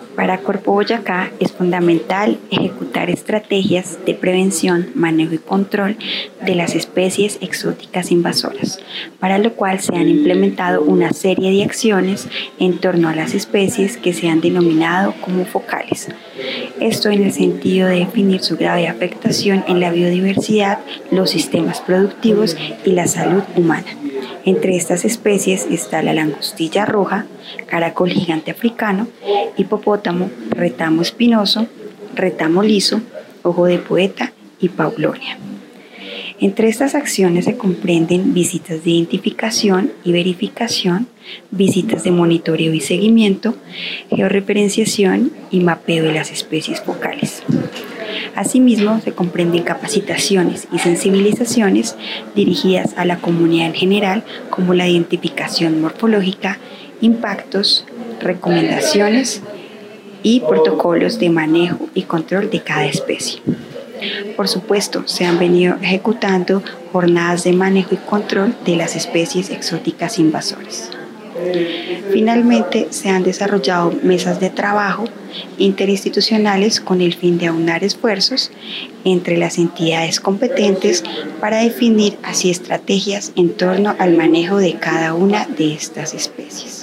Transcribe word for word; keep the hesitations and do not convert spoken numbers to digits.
Para Corpo Boyacá es fundamental ejecutar estrategias de prevención, manejo y control de las especies exóticas invasoras, para lo cual se han implementado una serie de acciones en torno a las especies que se han denominado como focales. Esto en el sentido de definir su grave afectación en la biodiversidad, los sistemas productivos y la salud humana. Entre estas especies está la langostilla roja, caracol gigante africano, hipopótamo, retamo espinoso, retamo liso, ojo de poeta y paulonia. Entre estas acciones se comprenden visitas de identificación y verificación, visitas de monitoreo y seguimiento, georreferenciación y mapeo de las especies focales. Asimismo, se comprenden capacitaciones y sensibilizaciones dirigidas a la comunidad en general, como la identificación morfológica, impactos, recomendaciones y protocolos de manejo y control de cada especie. Por supuesto, se han venido ejecutando jornadas de manejo y control de las especies exóticas invasoras. Finalmente, se han desarrollado mesas de trabajo interinstitucionales con el fin de aunar esfuerzos entre las entidades competentes para definir así estrategias en torno al manejo de cada una de estas especies.